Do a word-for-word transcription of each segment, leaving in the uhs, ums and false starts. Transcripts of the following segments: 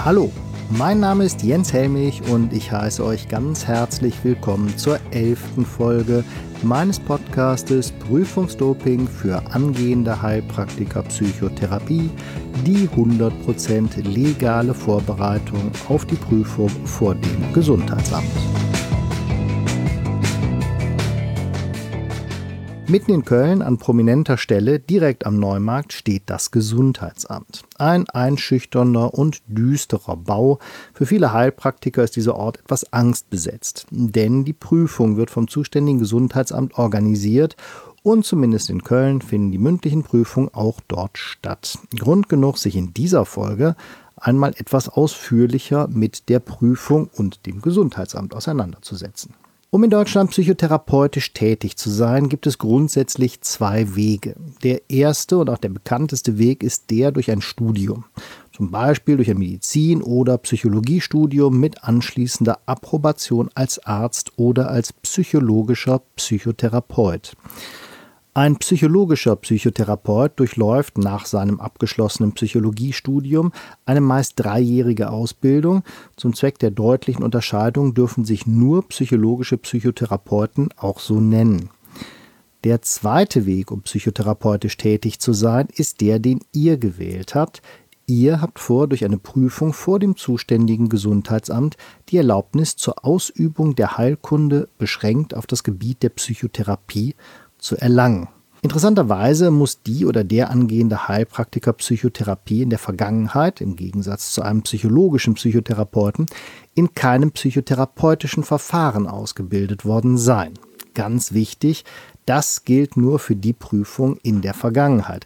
Hallo, mein Name ist Jens Helmich und ich heiße euch ganz herzlich willkommen zur elften Folge meines Podcastes Prüfungsdoping für angehende Heilpraktiker Psychotherapie, die hundert Prozent legale Vorbereitung auf die Prüfung vor dem Gesundheitsamt. Mitten in Köln an prominenter Stelle, direkt am Neumarkt, steht das Gesundheitsamt. Ein einschüchternder und düsterer Bau. Für viele Heilpraktiker ist dieser Ort etwas angstbesetzt, denn die Prüfung wird vom zuständigen Gesundheitsamt organisiert und zumindest in Köln finden die mündlichen Prüfungen auch dort statt. Grund genug, sich in dieser Folge einmal etwas ausführlicher mit der Prüfung und dem Gesundheitsamt auseinanderzusetzen. Um in Deutschland psychotherapeutisch tätig zu sein, gibt es grundsätzlich zwei Wege. Der erste und auch der bekannteste Weg ist der durch ein Studium. Zum Beispiel durch ein Medizin- oder Psychologiestudium mit anschließender Approbation als Arzt oder als psychologischer Psychotherapeut. Ein psychologischer Psychotherapeut durchläuft nach seinem abgeschlossenen Psychologiestudium eine meist dreijährige Ausbildung. Zum Zweck der deutlichen Unterscheidung dürfen sich nur psychologische Psychotherapeuten auch so nennen. Der zweite Weg, um psychotherapeutisch tätig zu sein, ist der, den ihr gewählt habt. Ihr habt vor, durch eine Prüfung vor dem zuständigen Gesundheitsamt die Erlaubnis zur Ausübung der Heilkunde beschränkt auf das Gebiet der Psychotherapie zu erlangen. Interessanterweise muss die oder der angehende Heilpraktiker Psychotherapie in der Vergangenheit, im Gegensatz zu einem psychologischen Psychotherapeuten, in keinem psychotherapeutischen Verfahren ausgebildet worden sein. Ganz wichtig, das gilt nur für die Prüfung in der Vergangenheit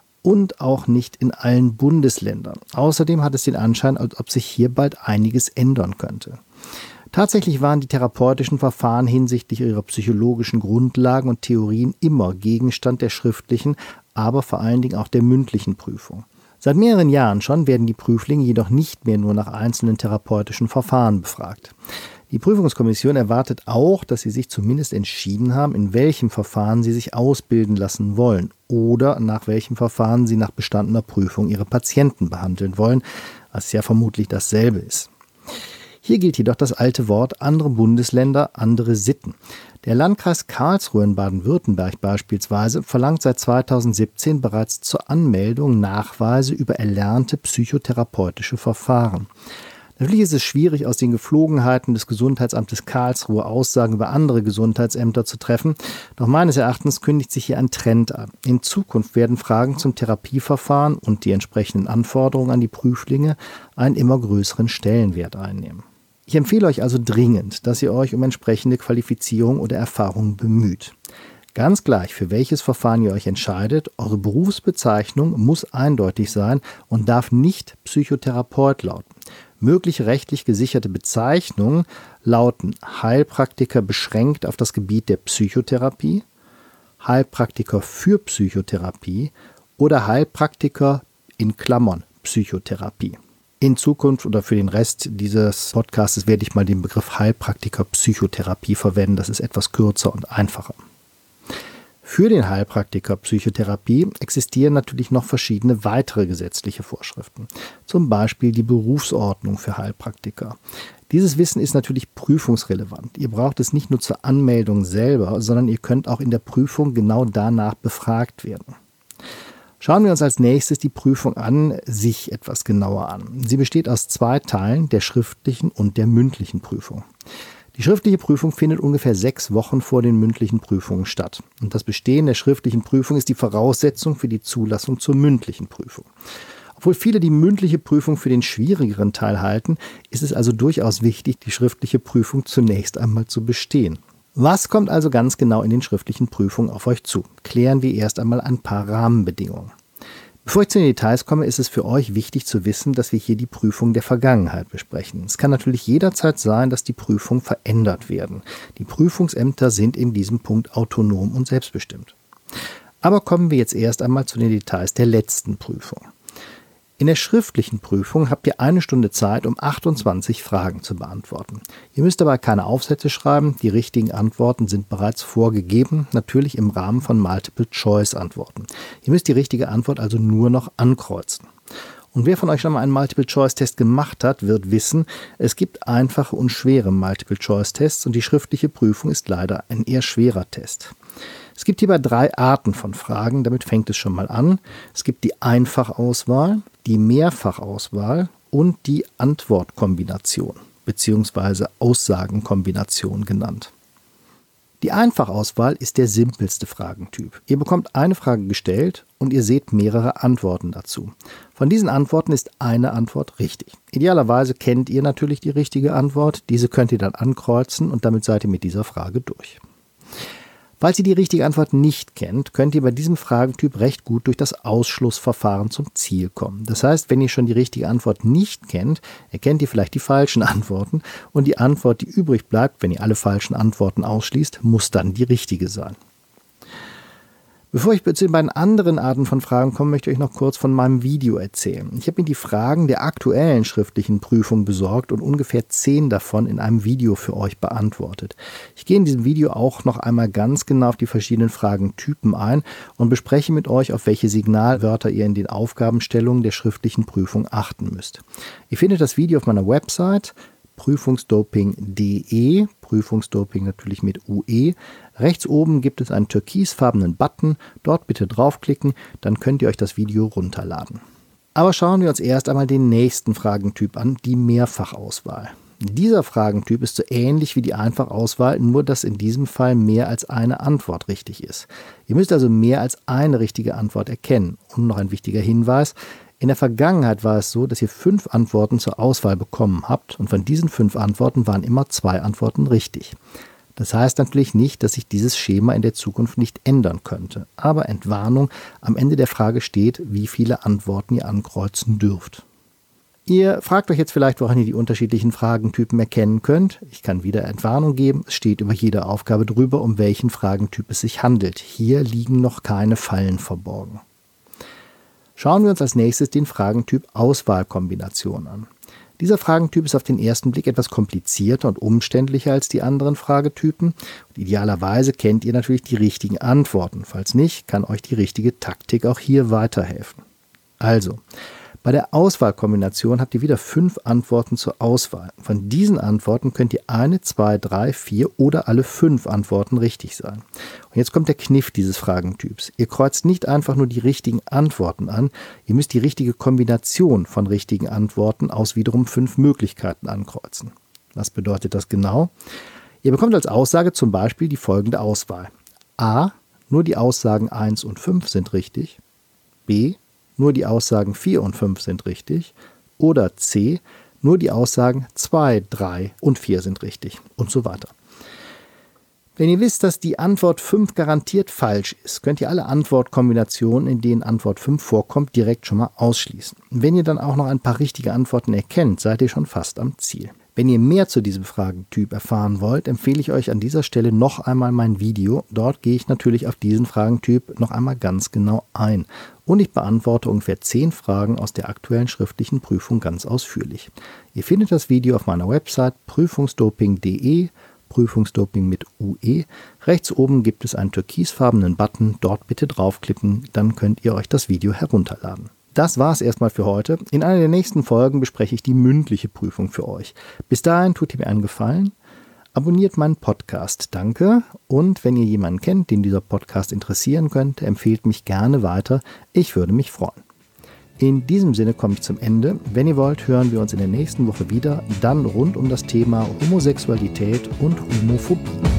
und auch nicht in allen Bundesländern. Außerdem hat es den Anschein, als ob sich hier bald einiges ändern könnte. Tatsächlich waren die therapeutischen Verfahren hinsichtlich ihrer psychologischen Grundlagen und Theorien immer Gegenstand der schriftlichen, aber vor allen Dingen auch der mündlichen Prüfung. Seit mehreren Jahren schon werden die Prüflinge jedoch nicht mehr nur nach einzelnen therapeutischen Verfahren befragt. Die Prüfungskommission erwartet auch, dass sie sich zumindest entschieden haben, in welchem Verfahren sie sich ausbilden lassen wollen oder nach welchem Verfahren sie nach bestandener Prüfung ihre Patienten behandeln wollen, was ja vermutlich dasselbe ist. Hier gilt jedoch das alte Wort, andere Bundesländer, andere Sitten. Der Landkreis Karlsruhe in Baden-Württemberg beispielsweise verlangt seit zweitausendsiebzehn bereits zur Anmeldung Nachweise über erlernte psychotherapeutische Verfahren. Natürlich ist es schwierig, aus den Geflogenheiten des Gesundheitsamtes Karlsruhe Aussagen über andere Gesundheitsämter zu treffen, doch meines Erachtens kündigt sich hier ein Trend an. In Zukunft werden Fragen zum Therapieverfahren und die entsprechenden Anforderungen an die Prüflinge einen immer größeren Stellenwert einnehmen. Ich empfehle euch also dringend, dass ihr euch um entsprechende Qualifizierung oder Erfahrung bemüht. Ganz gleich, für welches Verfahren ihr euch entscheidet, eure Berufsbezeichnung muss eindeutig sein und darf nicht Psychotherapeut lauten. Mögliche rechtlich gesicherte Bezeichnungen lauten Heilpraktiker beschränkt auf das Gebiet der Psychotherapie, Heilpraktiker für Psychotherapie oder Heilpraktiker in Klammern Psychotherapie. In Zukunft oder für den Rest dieses Podcasts werde ich mal den Begriff Heilpraktiker Psychotherapie verwenden. Das ist etwas kürzer und einfacher. Für den Heilpraktiker Psychotherapie existieren natürlich noch verschiedene weitere gesetzliche Vorschriften. Zum Beispiel die Berufsordnung für Heilpraktiker. Dieses Wissen ist natürlich prüfungsrelevant. Ihr braucht es nicht nur zur Anmeldung selber, sondern ihr könnt auch in der Prüfung genau danach befragt werden. Schauen wir uns als nächstes die Prüfung an sich etwas genauer an. Sie besteht aus zwei Teilen, der schriftlichen und der mündlichen Prüfung. Die schriftliche Prüfung findet ungefähr sechs Wochen vor den mündlichen Prüfungen statt. Und das Bestehen der schriftlichen Prüfung ist die Voraussetzung für die Zulassung zur mündlichen Prüfung. Obwohl viele die mündliche Prüfung für den schwierigeren Teil halten, ist es also durchaus wichtig, die schriftliche Prüfung zunächst einmal zu bestehen. Was kommt also ganz genau in den schriftlichen Prüfungen auf euch zu? Klären wir erst einmal ein paar Rahmenbedingungen. Bevor ich zu den Details komme, ist es für euch wichtig zu wissen, dass wir hier die Prüfung der Vergangenheit besprechen. Es kann natürlich jederzeit sein, dass die Prüfungen verändert werden. Die Prüfungsämter sind in diesem Punkt autonom und selbstbestimmt. Aber kommen wir jetzt erst einmal zu den Details der letzten Prüfung. In der schriftlichen Prüfung habt ihr eine Stunde Zeit, um achtundzwanzig Fragen zu beantworten. Ihr müsst dabei keine Aufsätze schreiben, die richtigen Antworten sind bereits vorgegeben, natürlich im Rahmen von Multiple-Choice-Antworten. Ihr müsst die richtige Antwort also nur noch ankreuzen. Und wer von euch schon mal einen Multiple-Choice-Test gemacht hat, wird wissen, es gibt einfache und schwere Multiple-Choice-Tests und die schriftliche Prüfung ist leider ein eher schwerer Test. Es gibt hierbei drei Arten von Fragen, damit fängt es schon mal an. Es gibt die Einfachauswahl, die Mehrfachauswahl und die Antwortkombination bzw. Aussagenkombination genannt. Die Einfachauswahl ist der simpelste Fragentyp. Ihr bekommt eine Frage gestellt und ihr seht mehrere Antworten dazu. Von diesen Antworten ist eine Antwort richtig. Idealerweise kennt ihr natürlich die richtige Antwort. Diese könnt ihr dann ankreuzen und damit seid ihr mit dieser Frage durch. Falls ihr die richtige Antwort nicht kennt, könnt ihr bei diesem Fragentyp recht gut durch das Ausschlussverfahren zum Ziel kommen. Das heißt, wenn ihr schon die richtige Antwort nicht kennt, erkennt ihr vielleicht die falschen Antworten und die Antwort, die übrig bleibt, wenn ihr alle falschen Antworten ausschließt, muss dann die richtige sein. Bevor ich zu den beiden anderen Arten von Fragen komme, möchte ich euch noch kurz von meinem Video erzählen. Ich habe mir die Fragen der aktuellen schriftlichen Prüfung besorgt und ungefähr zehn davon in einem Video für euch beantwortet. Ich gehe in diesem Video auch noch einmal ganz genau auf die verschiedenen Fragentypen ein und bespreche mit euch, auf welche Signalwörter ihr in den Aufgabenstellungen der schriftlichen Prüfung achten müsst. Ihr findet das Video auf meiner Website prüfungsdoping punkt de, Prüfungsdoping natürlich mit U E. Rechts oben gibt es einen türkisfarbenen Button, dort bitte draufklicken, dann könnt ihr euch das Video runterladen. Aber schauen wir uns erst einmal den nächsten Fragentyp an, die Mehrfachauswahl. Dieser Fragentyp ist so ähnlich wie die Einfachauswahl, nur dass in diesem Fall mehr als eine Antwort richtig ist. Ihr müsst also mehr als eine richtige Antwort erkennen. Und noch ein wichtiger Hinweis: In der Vergangenheit war es so, dass ihr fünf Antworten zur Auswahl bekommen habt und von diesen fünf Antworten waren immer zwei Antworten richtig. Das heißt natürlich nicht, dass sich dieses Schema in der Zukunft nicht ändern könnte. Aber Entwarnung, am Ende der Frage steht, wie viele Antworten ihr ankreuzen dürft. Ihr fragt euch jetzt vielleicht, woran ihr die unterschiedlichen Fragentypen erkennen könnt. Ich kann wieder Entwarnung geben. Es steht über jede Aufgabe drüber, um welchen Fragentyp es sich handelt. Hier liegen noch keine Fallen verborgen. Schauen wir uns als nächstes den Fragentyp Auswahlkombination an. Dieser Fragentyp ist auf den ersten Blick etwas komplizierter und umständlicher als die anderen Fragetypen. Und idealerweise kennt ihr natürlich die richtigen Antworten. Falls nicht, kann euch die richtige Taktik auch hier weiterhelfen. Also, bei der Auswahlkombination habt ihr wieder fünf Antworten zur Auswahl. Von diesen Antworten könnt ihr eine, zwei, drei, vier oder alle fünf Antworten richtig sein. Und jetzt kommt der Kniff dieses Fragentyps. Ihr kreuzt nicht einfach nur die richtigen Antworten an, ihr müsst die richtige Kombination von richtigen Antworten aus wiederum fünf Möglichkeiten ankreuzen. Was bedeutet das genau? Ihr bekommt als Aussage zum Beispiel die folgende Auswahl. A. Nur die Aussagen eins und fünf sind richtig. B. Nur die Aussagen vier und fünf sind richtig. Oder C. Nur die Aussagen zwei, drei und vier sind richtig. Und so weiter. Wenn ihr wisst, dass die Antwort fünf garantiert falsch ist, könnt ihr alle Antwortkombinationen, in denen Antwort fünf vorkommt, direkt schon mal ausschließen. Wenn ihr dann auch noch ein paar richtige Antworten erkennt, seid ihr schon fast am Ziel. Wenn ihr mehr zu diesem Fragentyp erfahren wollt, empfehle ich euch an dieser Stelle noch einmal mein Video. Dort gehe ich natürlich auf diesen Fragentyp noch einmal ganz genau ein. Und ich beantworte ungefähr zehn Fragen aus der aktuellen schriftlichen Prüfung ganz ausführlich. Ihr findet das Video auf meiner Website prüfungsdoping punkt de, Prüfungsdoping mit U E. Rechts oben gibt es einen türkisfarbenen Button, dort bitte draufklicken, dann könnt ihr euch das Video herunterladen. Das war's erstmal für heute. In einer der nächsten Folgen bespreche ich die mündliche Prüfung für euch. Bis dahin tut ihr mir einen Gefallen. Abonniert meinen Podcast, danke. Und wenn ihr jemanden kennt, den dieser Podcast interessieren könnte, empfehlt mich gerne weiter. Ich würde mich freuen. In diesem Sinne komme ich zum Ende. Wenn ihr wollt, hören wir uns in der nächsten Woche wieder, dann rund um das Thema Homosexualität und Homophobie.